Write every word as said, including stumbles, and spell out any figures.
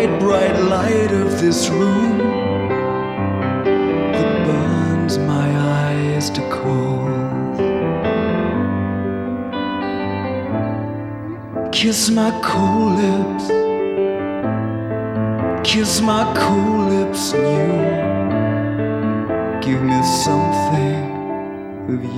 bright, bright light of this room that burns my eyes to cold. Kiss my cool lips, kiss my cool lips, and you give me something of you.